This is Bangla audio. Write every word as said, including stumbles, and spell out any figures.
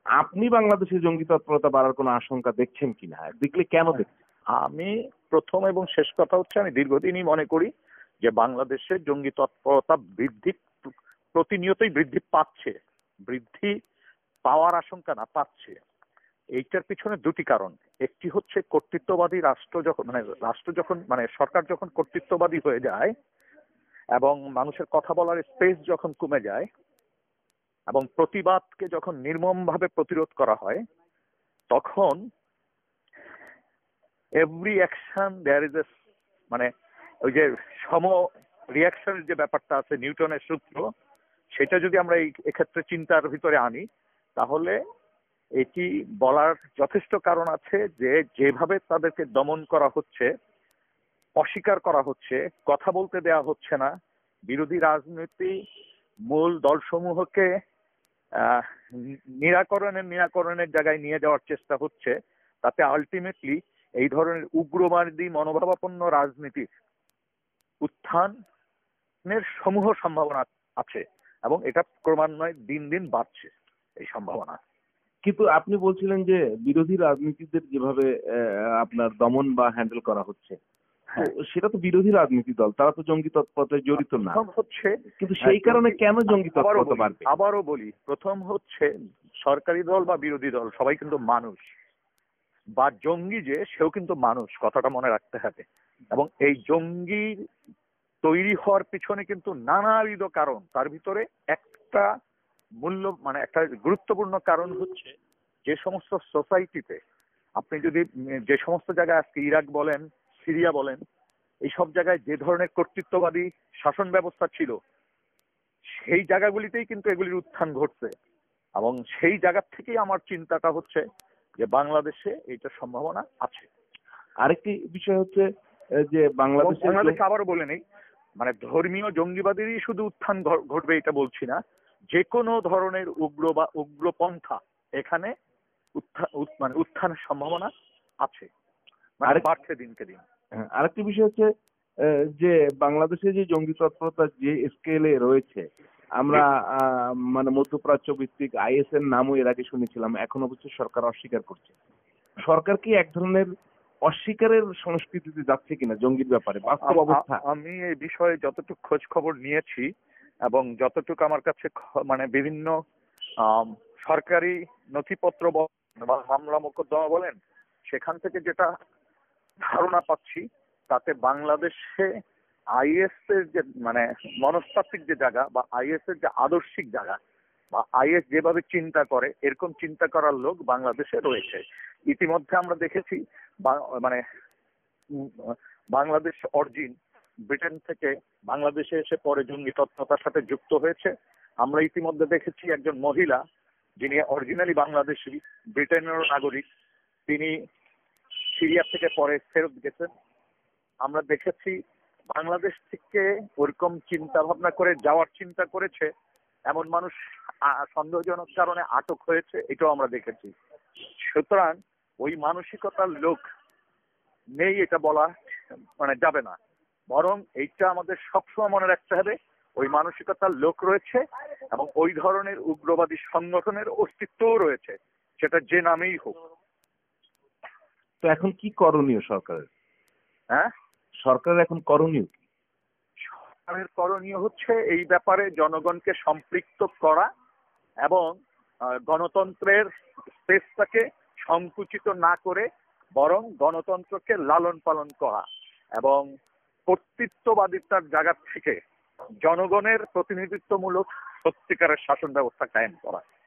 আপনি বাংলাদেশে জঙ্গি তৎপরতা বাড়ার কোনো আশঙ্কা দেখছেন কিনা, দেখলে কেন দেখছেন? আমি প্রথম এবং শেষ কথা হচ্ছে, আমি দীর্ঘদিনই মনে করি যে বাংলাদেশে জঙ্গি তৎপরতা বৃদ্ধি প্রতিনিয়তই বৃদ্ধি পাচ্ছে, বৃদ্ধি পাওয়ার আশঙ্কা না, পাচ্ছে। এইটার পিছনে দুটি কারণ। একটি হচ্ছে কর্তৃত্ববাদী রাষ্ট্র যখন মানে রাষ্ট্র যখন মানে সরকার যখন কর্তৃত্ববাদী হয়ে যায় এবং মানুষের কথা বলার স্পেস যখন কমে যায় এবং প্রতিবাদকে যখন নির্মমভাবে প্রতিরোধ করা হয়, তখন every action there is a মানে ওই যে সম রিয়াকশনের যে ব্যাপারটা আছে, নিউটনের সূত্র, সেটা যদি আমরা এই এক্ষেত্রে চিন্তার ভিতরে আনি, তাহলে এটি বলার যথেষ্ট কারণ আছে যে যেভাবে তাদেরকে দমন করা হচ্ছে, অস্বীকার করা হচ্ছে, কথা বলতে দেওয়া হচ্ছে না, বিরোধী রাজনীতি মূল দলসমূহকে আহ নিরাকরণের নিরাকরণের জায়গায় নিয়ে যাওয়ার চেষ্টা হচ্ছে, তাতে আলটিমেটলি এই ধরনের উগ্রবাদী মনোভাবাপন্ন রাজনীতির উত্থানের সমূহ সম্ভাবনা আছে এবং এটা ক্রমান্বয়ে দিন দিন বাড়ছে এই সম্ভাবনা। কিন্তু আপনি বলছিলেন যে বিরোধী রাজনীতিদের যেভাবে আপনার দমন বা হ্যান্ডেল করা হচ্ছে, সেটা তো বিরোধী রাজনীতি দল, তারা তো জঙ্গি তৎপরতায় জড়িত না হচ্ছে, কিন্তু সেই কারণে কেন জঙ্গি তৎপরতা বাড়বে? আবারও বলি, প্রথম হচ্ছে সরকারি দল বা বিরোধী দল সবাই কিন্তু মানুষ, বা জঙ্গি যে সেও কিন্তু মানুষ, কথাটা মনে রাখতে হবে। এবং এই জঙ্গি তৈরি হওয়ার পিছনে কিন্তু নানাবিধ কারণ, তার ভিতরে একটা মূল্য মানে একটা গুরুত্বপূর্ণ কারণ হচ্ছে যে সমস্ত সোসাইটিতে আপনি যদি যে সমস্ত জায়গায় আজকে ইরাক বলেন, সিরিয়া বলেন, এই সব জায়গায় যে ধরনের কর্তৃত্ববাদী শাসন ব্যবস্থা ছিল, সেই জায়গাগুলিতেই কিন্তু এগুলির উত্থান ঘটছে। এবং সেই জায়গা থেকেই আমার চিন্তাটা হচ্ছে যে বাংলাদেশে এইটার সম্ভাবনা আছে। আরেকটি বিষয় হচ্ছে যে বাংলাদেশে বাংলাদেশে আবারও বলে নেই, মানে ধর্মীয় জঙ্গিবাদেরই শুধু উত্থান ঘটবে এটা বলছি না, যে কোনো ধরনের উগ্র বা উগ্রপন্থা এখানে মানে উত্থানের সম্ভাবনা আছে, মানে বাড়ছে দিনকে দিন। আরেকটি বিষয় হচ্ছে যে বাংলাদেশে যে জঙ্গি তৎপরতা যে স্কেলে রয়েছে, আমরা মানে মধ্যপ্রাচ্য ভিত্তিক আইএস এর নামও এর আগে শুনেছিলাম, এখন অবশ্য সরকার অস্বীকার করছে। সরকার কি এক ধরনের অস্বীকারের সংস্কৃতিতে যাচ্ছে কিনা জঙ্গির ব্যাপারে বাস্তব অবস্থা? আমি এই বিষয়ে যতটুকু খোঁজ খবর নিয়েছি এবং যতটুকু আমার কাছে মানে বিভিন্ন সরকারি নথিপত্র বা মামলা মোকদ্দমা বলেন, সেখান থেকে যেটা ধারণা পাচ্ছি, তাতে বাংলাদেশে আইএস এর যে মানে মনস্তাত্ত্বিক যে জায়গা বা আইএস এর যে আদর্শিক জায়গা বা আইএস যেভাবে চিন্তা করে, এরকম চিন্তা করার লোক বাংলাদেশে রয়েছে। ইতিমধ্যে আমরা দেখেছি মানে বাংলাদেশ অরিজিন ব্রিটেন থেকে বাংলাদেশে এসে পরে জঙ্গি তৎপরতার সাথে যুক্ত হয়েছে। আমরা ইতিমধ্যে দেখেছি একজন মহিলা যিনি অরিজিনালি বাংলাদেশি, ব্রিটেনের নাগরিক, তিনি সিরিয়া থেকে পরে ফেরত গেছেন। আমরা দেখেছি বাংলাদেশ থেকে ওরকম চিন্তা ভাবনা করে যাওয়ার চিন্তা করেছে এমন মানুষ সন্দেহজনক কারণে আটক হয়েছে, এটাও আমরা দেখেছি। সুতরাং ওই মানসিকতার লোক নেই এটা বলা মানে যাবে না, বরং এইটা আমাদের সবসময় মনে রাখতে হবে ওই মানসিকতার লোক রয়েছে এবং ওই ধরনের উগ্রবাদী সংগঠনের অস্তিত্বও রয়েছে, সেটা যে নামেই হোক। তো এখন কি করণীয় সরকারের? হ্যাঁ, সরকারের এখন করণীয় কি? সরকারের করণীয় হচ্ছে এই ব্যাপারে জনগণকে সম্পৃক্ত করা এবং গণতন্ত্রের স্পেসটাকে সংকুচিত না করে বরং গণতন্ত্রকে লালন পালন করা এবং কর্তৃত্ববাদিতার জায়গা থেকে জনগণের প্রতিনিধিত্বমূলক সত্যিকারের শাসন ব্যবস্থা কায়েম করা।